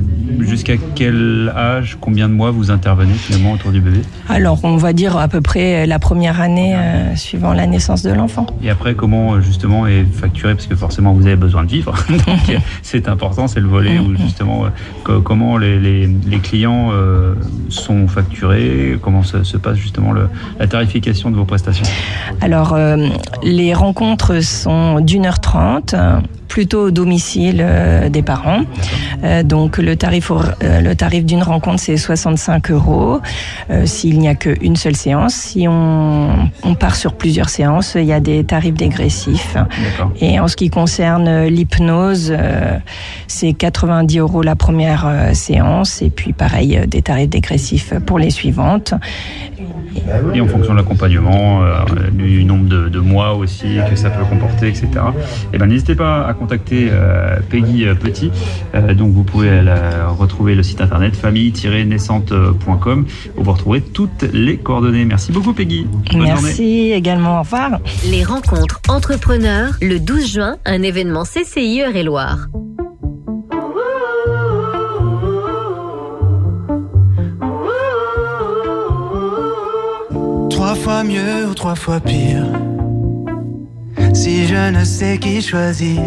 quel âge, combien de mois vous intervenez finalement autour du bébé? Alors, on va dire à peu près la première année suivant la naissance de l'enfant. Et après, comment justement est facturé, parce que forcément vous avez besoin de vivre, donc c'est important, c'est le volet où justement comment les clients sont facturés, comment se passe justement la tarification de vos prestations? Alors, les rencontres sont d'1h30, plutôt au domicile des parents. Donc le tarif d'une rencontre, c'est 65 €, s'il n'y a qu'une seule séance. Si on part sur plusieurs séances, il y a des tarifs dégressifs. D'accord. Et en ce qui concerne l'hypnose, c'est 90 € la première séance, et puis pareil, des tarifs dégressifs pour les suivantes. Et en fonction de l'accompagnement, du nombre de mois aussi que ça peut comporter, etc. Et n'hésitez pas à contacter Peggy Petit. Donc vous pouvez retrouver le site internet famille-naissante.com où vous retrouverez toutes les coordonnées. Merci beaucoup Peggy. Bonne Merci journée. Également, au revoir. Les rencontres entrepreneurs, le 12 juin, un événement CCI Eure-et-Loire. 3 fois mieux ou 3 fois pire. Si je ne sais qui choisir,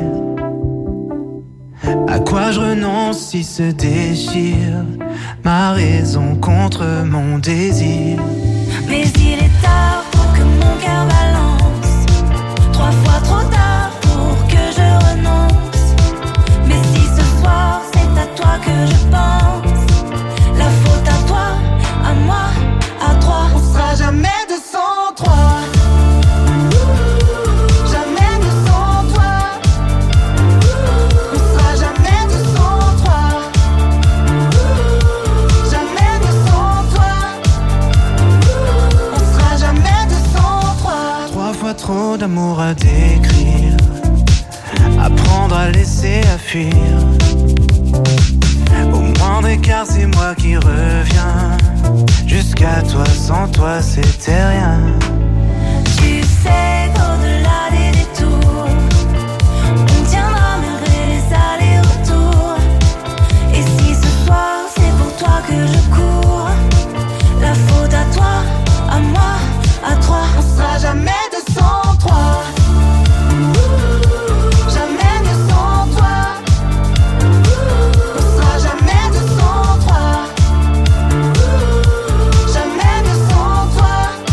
à quoi je renonce si se déchire ma raison contre mon désir. Mais il est tard pour que mon cœur balance, 3 fois trop tard pour que je renonce. Mais si ce soir c'est à toi que je pense, la faute à toi, à moi, à toi. On sera jamais 203. Trop d'amour à décrire, apprendre à laisser, à fuir. Au moindre écart, c'est moi qui reviens. Jusqu'à toi, sans toi, c'était rien. Tu sais qu'au-delà des détours, on tiendra malgré les allers-retours. Et si ce soir, c'est pour toi que je cours, la faute à toi, à moi, à toi. On sera jamais 203. Jamais 203. On sera jamais 203. Jamais 203.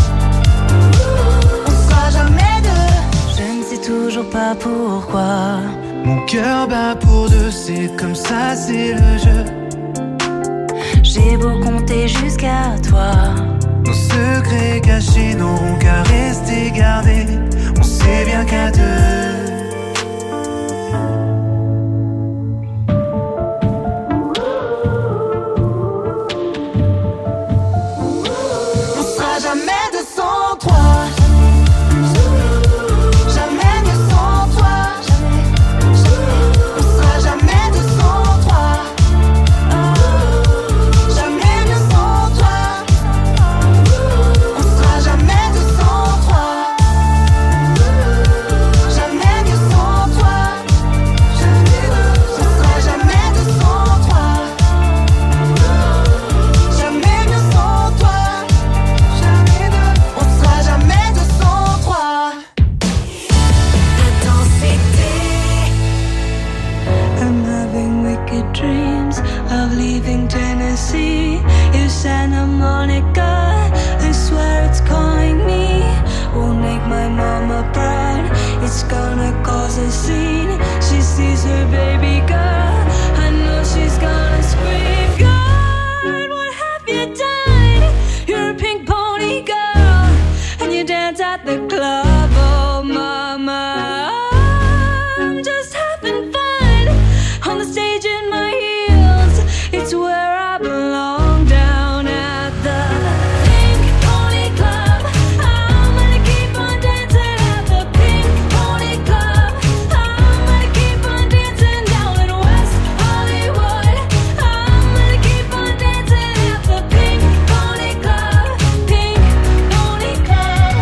On sera jamais deux. Je ne sais toujours pas pourquoi mon cœur bat pour deux, c'est comme ça, c'est le jeu. J'ai beau compter jusqu'à toi, nos secrets cachés n'auront qu'à rester gardés. On sait bien qu'à deux. On sera jamais 203. Jamais 203. On sera jamais 203. Jamais 203. On sera jamais 203. Jamais 203. On sera jamais 203. Jamais 203. On sera jamais 203. Intensité. I'm having wicked dreams of leaving Tennessee. You Santa Monica, I swear it's calling me. Won't make my mama proud, it's gonna cause a scene. She sees her baby girl, I know she's gonna scream. God, what have you done? You're a pink pony girl, and you dance at the club. Oh mama, I'm just having fun on the stage in my heels. It's where I belong, down at the Pink Pony Club. I'm gonna keep on dancing at the Pink Pony Club. I'm gonna keep on dancing down in West Hollywood. I'm gonna keep on dancing at the Pink Pony Club. Pink Pony Club.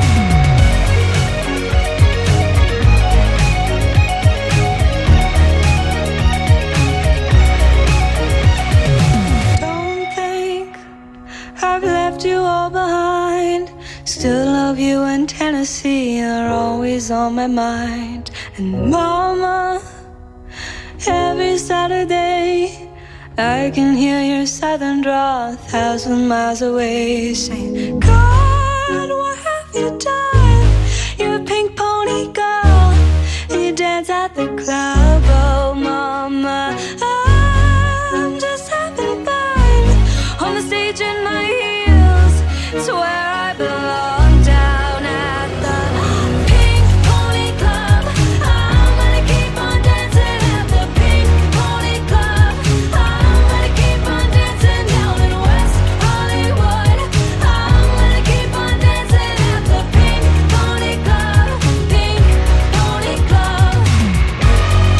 Don't think I've left you all behind. Still love you, and Tennessee are always on my mind. And mama, every Saturday I can hear your southern drawl 1,000 miles away, saying, God, what have you done? You're a pink pony girl, and you dance at the club. Oh mama, I'm just having fun on the stage in my heels. It's where I belong, down at the Pink Pony Club. I'm gonna keep on dancing at the Pink Pony Club. I'm gonna keep on dancing down in West Hollywood. I'm gonna keep on dancing at the Pink Pony Club. Pink Pony Club.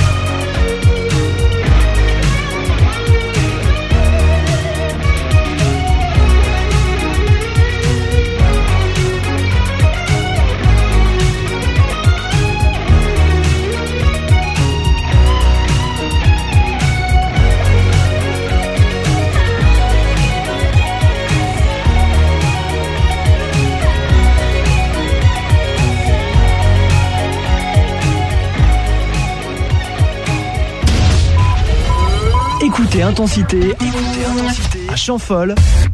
Intensité à Champfolle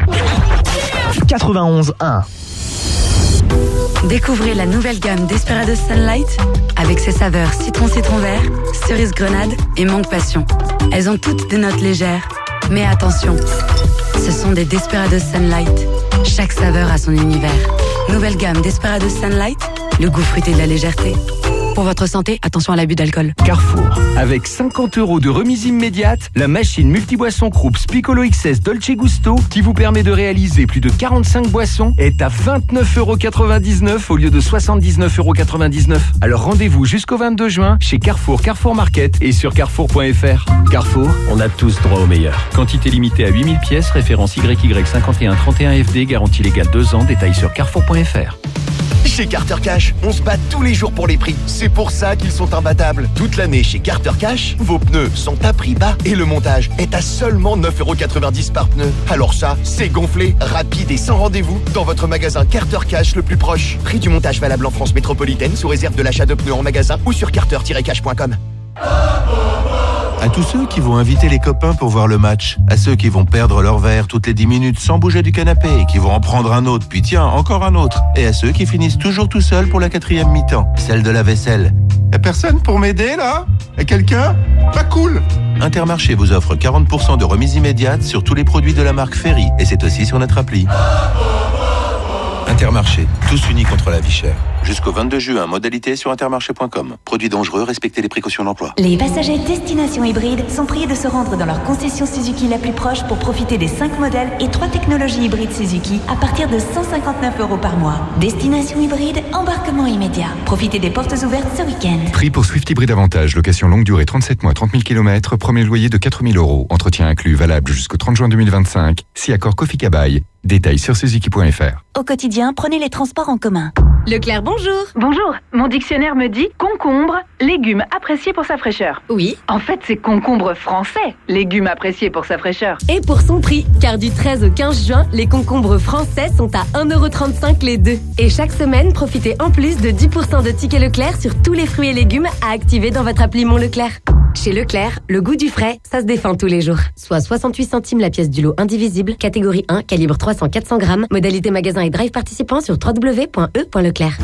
91.1. Découvrez la nouvelle gamme Desperados Sunlight avec ses saveurs citron vert, cerise grenade et mangue passion. Elles ont toutes des notes légères, mais attention, ce sont des Desperados Sunlight. Chaque saveur a son univers. Nouvelle gamme Desperados Sunlight, le goût fruité de la légèreté. Pour votre santé, attention à l'abus d'alcool. Carrefour. Avec 50 € de remise immédiate, la machine multiboisson Krups Piccolo XS Dolce Gusto, qui vous permet de réaliser plus de 45 boissons, est à 29,99 € au lieu de 79,99 €. Alors rendez-vous jusqu'au 22 juin chez Carrefour, Carrefour Market et sur carrefour.fr. Carrefour, on a tous droit au meilleur. Quantité limitée à 8000 pièces, référence YY5131FD, garantie légale 2 ans, détail sur carrefour.fr. Chez Carter Cash, on se bat tous les jours pour les prix. C'est pour ça qu'ils sont imbattables. Toute l'année chez Carter Cash, vos pneus sont à prix bas et le montage est à seulement 9,90 € par pneu. Alors ça, c'est gonflé, rapide et sans rendez-vous dans votre magasin Carter Cash le plus proche. Prix du montage valable en France métropolitaine sous réserve de l'achat de pneus en magasin ou sur carter-cash.com. À tous ceux qui vont inviter les copains pour voir le match, à ceux qui vont perdre leur verre toutes les 10 minutes sans bouger du canapé et qui vont en prendre un autre, puis tiens, encore un autre, et à ceux qui finissent toujours tout seuls pour la 4e mi-temps, celle de la vaisselle. Y'a personne pour m'aider là? Y'a quelqu'un? Pas cool! Intermarché vous offre 40% de remise immédiate sur tous les produits de la marque Ferry, et c'est aussi sur notre appli. Intermarché, tous unis contre la vie chère. Jusqu'au 22 juin, modalité sur intermarché.com. Produits dangereux, respectez les précautions d'emploi. Les passagers Destination Hybride sont priés de se rendre dans leur concession Suzuki la plus proche pour profiter des 5 modèles et 3 technologies hybrides Suzuki à partir de 159 € par mois. Destination Hybride, embarquement immédiat. Profitez des portes ouvertes ce week-end. Prix pour Swift Hybride Avantage, location longue durée 37 mois, 30 000 km, premier loyer de 4 000 €. Entretien inclus, valable jusqu'au 30 juin 2025. Si accord Kofi Kabaï. Détails sur suzuki.fr. Au quotidien, prenez les transports en commun. Leclerc, bonjour. Bonjour. Mon dictionnaire me dit concombre, légume apprécié pour sa fraîcheur. Oui. En fait, c'est concombre français, légume apprécié pour sa fraîcheur. Et pour son prix, car du 13 au 15 juin, les concombres français sont à 1,35 € les deux. Et chaque semaine, profitez en plus de 10% de tickets Leclerc sur tous les fruits et légumes à activer dans votre appli Mon Leclerc. Chez Leclerc, le goût du frais, ça se défend tous les jours. Soit 68 centimes la pièce du lot indivisible, catégorie 1, calibre 300-400 grammes, modalité magasin et drive participant sur www.e.leclerc.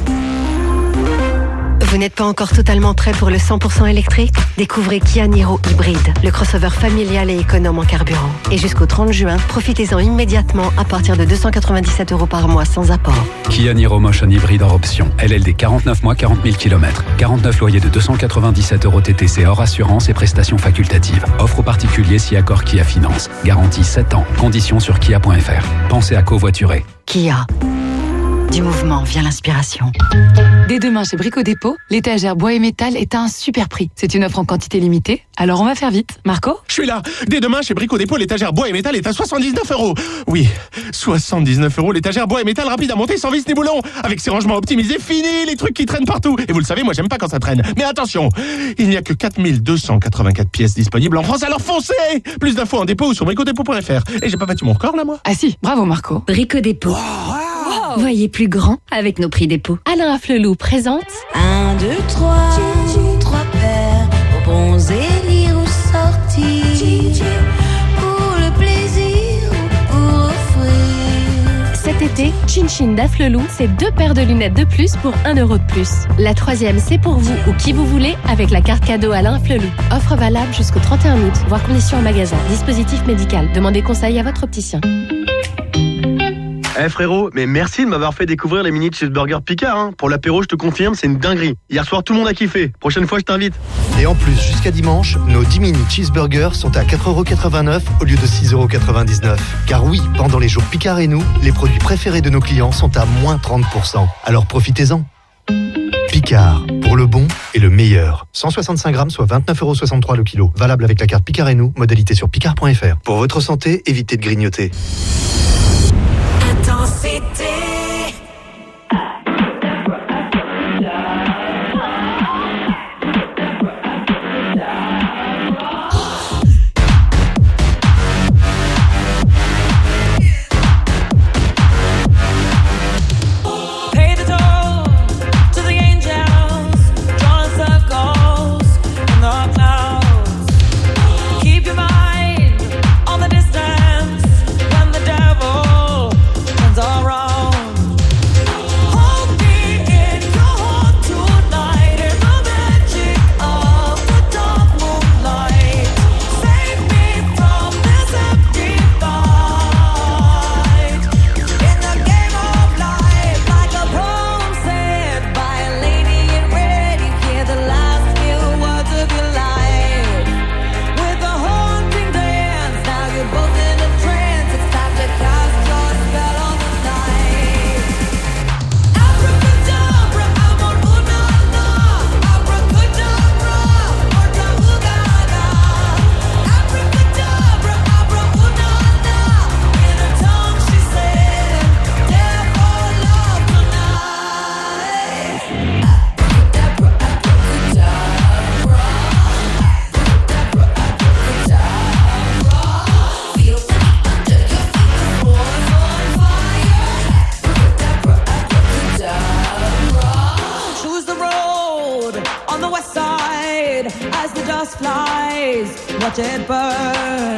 Vous n'êtes pas encore totalement prêt pour le 100% électrique? Découvrez Kia Niro Hybride, le crossover familial et économe en carburant. Et jusqu'au 30 juin, profitez-en immédiatement à partir de 297 € par mois sans apport. Kia Niro Motion Hybride en option. LLD 49 mois, 40 000 km. 49 loyers de 297 € TTC hors assurance et prestations facultatives. Offre aux particuliers si accord Kia Finance. Garantie 7 ans. Conditions sur kia.fr. Pensez à covoiturer. Kia. Du mouvement vient l'inspiration. Dès demain chez Brico Dépôt, l'étagère bois et métal est à un super prix. C'est une offre en quantité limitée, alors on va faire vite. Marco? Je suis là. Dès demain chez Brico Dépôt, l'étagère bois et métal est à 79 €. Oui, 79 €, l'étagère bois et métal rapide à monter sans vis ni boulon. Avec ses rangements optimisés, fini les trucs qui traînent partout. Et vous le savez, moi j'aime pas quand ça traîne. Mais attention, il n'y a que 4284 pièces disponibles en France, alors foncez! Plus d'infos en dépôt ou sur bricodépôt.fr. Et j'ai pas battu mon record là, moi? Ah si, bravo Marco. Brico Dépôt. Voyez plus grand avec nos prix dépôt. Alain Afflelou présente 1, 2, 3, 3 paires pour bronzer, lire ou sortir, pour le plaisir ou pour offrir. cet été, Chin Chin d'Afflelou, c'est 2 paires de lunettes de plus pour 1 € de plus. La 3e, c'est pour vous ou qui vous voulez avec la carte cadeau Alain Afflelou. Offre valable jusqu'au 31 août, voire conditions en magasin. Dispositif médical. Demandez conseil à votre opticien. Eh frérot, mais merci de m'avoir fait découvrir les mini cheeseburgers Picard. Hein. Pour l'apéro, je te confirme, c'est une dinguerie. Hier soir, tout le monde a kiffé. Prochaine fois, je t'invite. Et en plus, jusqu'à dimanche, nos 10 mini cheeseburgers sont à 4,89 € au lieu de 6,99 €. Car oui, pendant les jours Picard et nous, les produits préférés de nos clients sont à moins 30%. Alors profitez-en. Picard, pour le bon et le meilleur. 165 grammes, soit 29,63 € le kilo. Valable avec la carte Picard et nous, modalité sur picard.fr. Pour votre santé, évitez de grignoter. Intensité. first flies, watch it burn.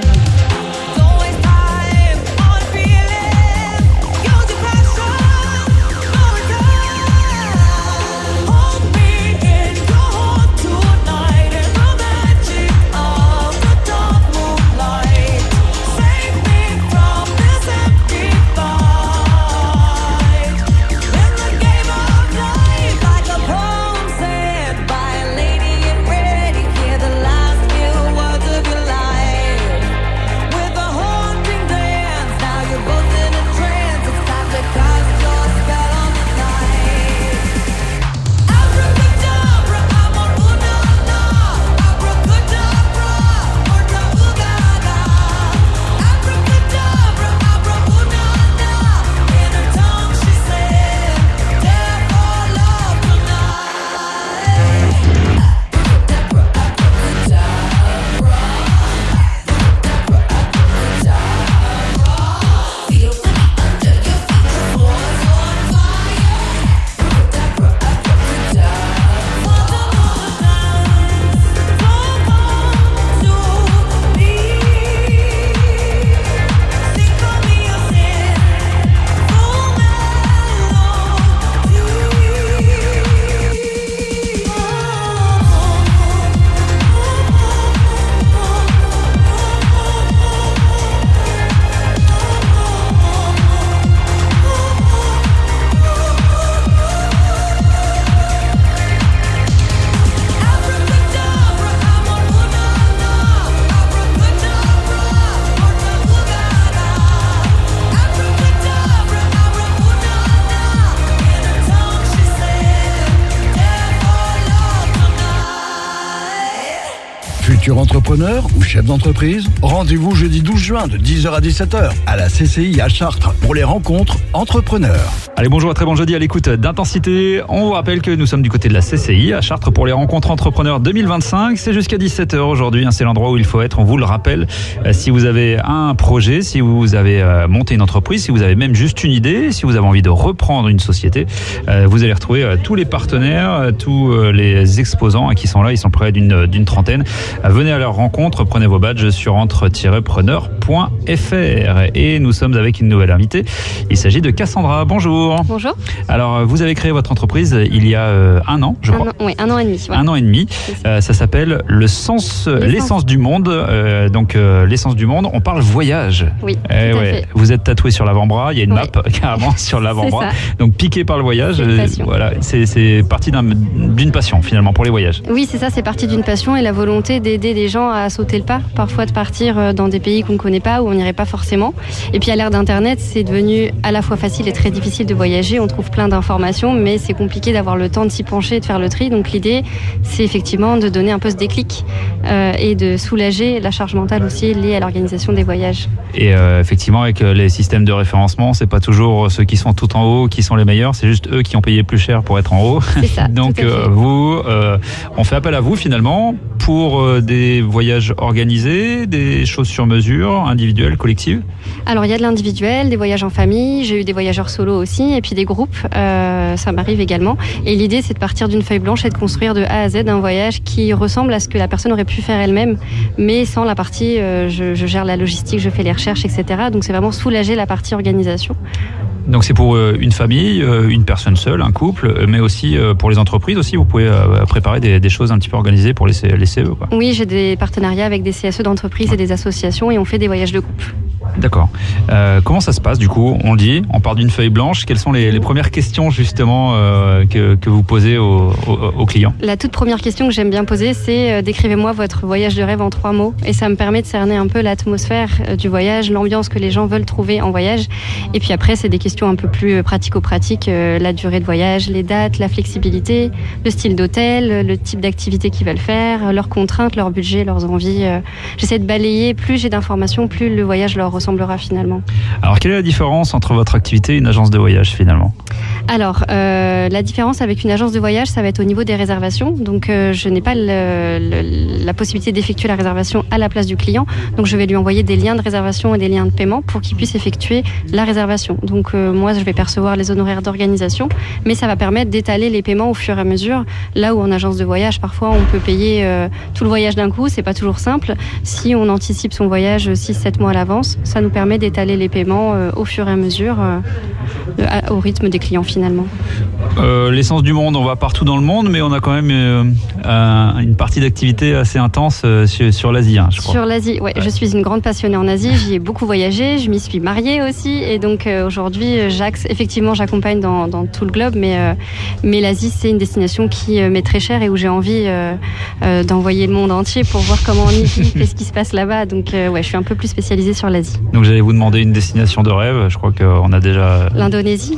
Futur entrepreneur ou chef d'entreprise, rendez-vous jeudi 12 juin de 10h à 17h à la CCI à Chartres pour les rencontres entrepreneurs. Allez, bonjour, très bon jeudi à l'écoute d'Intensité. On vous rappelle que nous sommes du côté de la CCI à Chartres pour les rencontres entrepreneurs 2025. C'est jusqu'à 17h aujourd'hui, c'est l'endroit où il faut être. On vous le rappelle, si vous avez un projet, si vous avez monté une entreprise, si vous avez même juste une idée, si vous avez envie de reprendre une société, vous allez retrouver tous les partenaires, tous les exposants qui sont là. Ils sont près d'une trentaine. Venez à leur rencontre, prenez vos badges sur entre-preneur.fr. Et nous sommes avec une nouvelle invitée. Il s'agit de Cassandra. Bonjour. Bonjour. Alors, vous avez créé votre entreprise il y a un an, je crois. Oui, 1 an et demi. Ouais. 1 an et demi. Ça s'appelle l'essence du monde. Donc, l'essence du monde, on parle voyage. Oui, tout à fait. Vous êtes tatoué sur l'avant-bras. Il y a une map carrément sur l'avant-bras. Donc, piqué par le voyage. Voilà, c'est parti d'une passion finalement pour les voyages. Oui, c'est ça. C'est parti d'une passion et la volonté d'aider des gens à sauter le pas. Parfois de partir dans des pays qu'on ne connaît pas, où on n'irait pas forcément. Et puis à l'ère d'Internet, c'est devenu à la fois facile et très difficile de voyager. On trouve plein d'informations, mais c'est compliqué d'avoir le temps de s'y pencher et de faire le tri. Donc l'idée, c'est effectivement de donner un peu ce déclic et de soulager la charge mentale aussi liée à l'organisation des voyages. Et effectivement, avec les systèmes de référencement, c'est pas toujours ceux qui sont tout en haut qui sont les meilleurs, c'est juste eux qui ont payé plus cher pour être en haut. C'est ça. Donc on fait appel à vous finalement pour des voyages organisés, des choses sur mesure, individuelles, collectives. Alors il y a de l'individuel, des voyages en famille, j'ai eu des voyageurs solo aussi, et puis des groupes, ça m'arrive également. Et l'idée, c'est de partir d'une feuille blanche et de construire de A à Z un voyage qui ressemble à ce que la personne aurait pu faire elle-même, mais sans la partie je gère la logistique, je fais les recherches, etc. Donc c'est vraiment soulager la partie organisation. Donc c'est pour une famille, une personne seule, un couple, mais aussi pour les entreprises aussi, vous pouvez préparer des choses un petit peu organisées pour les CE, quoi. Oui, j'ai des partenariats avec des CSE d'entreprises et des associations et on fait des voyages de couple. D'accord. Comment ça se passe du coup? On le dit, on part d'une feuille blanche. Quelles sont les premières questions justement que vous posez aux clients? La toute première question que j'aime bien poser, c'est décrivez-moi votre voyage de rêve en 3 mots. Et ça me permet de cerner un peu l'atmosphère du voyage, l'ambiance que les gens veulent trouver en voyage. Et puis après, c'est des questions un peu plus pratico-pratiques, la durée de voyage, les dates, la flexibilité, le style d'hôtel, le type d'activité qu'ils veulent faire, leurs contraintes, leur budget, leurs envies. J'essaie de balayer. Plus j'ai d'informations, plus le voyage leur ressemble ressemblera finalement. Alors, quelle est la différence entre votre activité et une agence de voyage finalement ? Alors, la différence avec une agence de voyage, ça va être au niveau des réservations. Donc, je n'ai pas la possibilité d'effectuer la réservation à la place du client. Donc, je vais lui envoyer des liens de réservation et des liens de paiement pour qu'il puisse effectuer la réservation. Donc, moi, je vais percevoir les honoraires d'organisation, mais ça va permettre d'étaler les paiements au fur et à mesure. Là où en agence de voyage, parfois, on peut payer tout le voyage d'un coup. C'est pas toujours simple. Si on anticipe son voyage 6-7 mois à l'avance, ça nous permet d'étaler les paiements au fur et à mesure, au rythme des clients finalement. L'essence du monde, on va partout dans le monde, mais on a quand même une partie d'activité assez intense sur l'Asie, je crois. Sur l'Asie, ouais. Je suis une grande passionnée en Asie, j'y ai beaucoup voyagé, je m'y suis mariée aussi, et donc aujourd'hui, effectivement, j'accompagne dans tout le globe, mais l'Asie, c'est une destination qui m'est très chère et où j'ai envie d'envoyer le monde entier pour voir comment on y vit, qu'est-ce qui se passe là-bas. Donc, je suis un peu plus spécialisée sur l'Asie. Donc, j'allais vous demander une destination de rêve. Je crois qu'on a déjà l'Indonésie.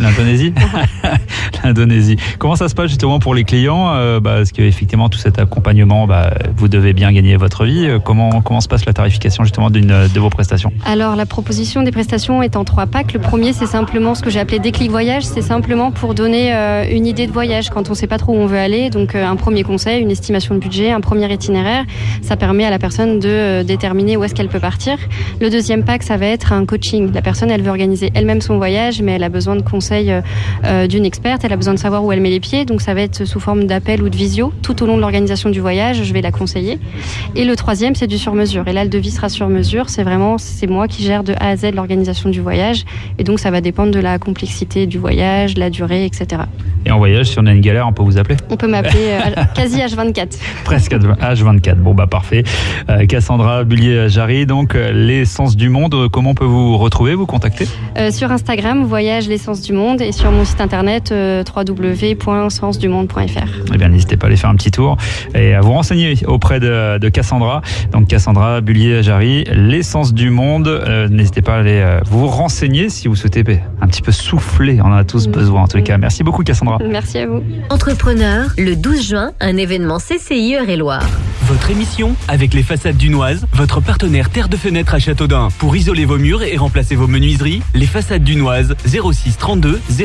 L'Indonésie. Comment ça se passe justement pour les clients parce qu'effectivement, tout cet accompagnement, vous devez bien gagner votre vie. Comment se passe la tarification justement de vos prestations ? Alors, la proposition des prestations est en 3 packs. Le premier, c'est simplement ce que j'ai appelé déclic voyage. C'est simplement pour donner une idée de voyage quand on ne sait pas trop où on veut aller. Donc, un premier conseil, une estimation de budget, un premier itinéraire. Ça permet à la personne de déterminer où est-ce qu'elle peut partir. Le deuxième pack, ça va être un coaching. La personne, elle veut organiser elle-même son voyage, mais elle a besoin de conseils d'une experte. Elle a besoin de savoir où elle met les pieds. Donc, ça va être sous forme d'appel ou de visio. Tout au long de l'organisation du voyage, je vais la conseiller. Et le troisième, c'est du sur-mesure. Et là, le devis sera sur mesure. C'est moi qui gère de A à Z l'organisation du voyage. Et donc, ça va dépendre de la complexité du voyage, la durée, etc. Et en voyage, si on a une galère, on peut vous appeler ? On peut m'appeler quasi H24. Presque H24. Bon, parfait. Cassandra Bullier-Jarry, donc l'essence du monde. Comment on peut vous retrouver, vous contacter ? Sur Instagram, voyage l'essence du monde, et sur mon site internet www.sencedumonde.fr. Eh bien, n'hésitez pas à aller faire un petit tour et à vous renseigner auprès de Cassandra. Donc, Cassandra Bullier-Jarry, l'essence du monde. N'hésitez pas à aller vous renseigner si vous souhaitez un petit peu souffler. On en a tous besoin, en tous les cas. Merci beaucoup, Cassandra. Merci à vous. Entrepreneur, le 12 juin, un événement CCI Eure-et-Loir. Votre émission avec les façades Dunoise, votre partenaire Terre de Fenêtre à Châteaudun. Pour isoler vos murs et remplacer vos menuiseries, les façades Dunoise, 06 32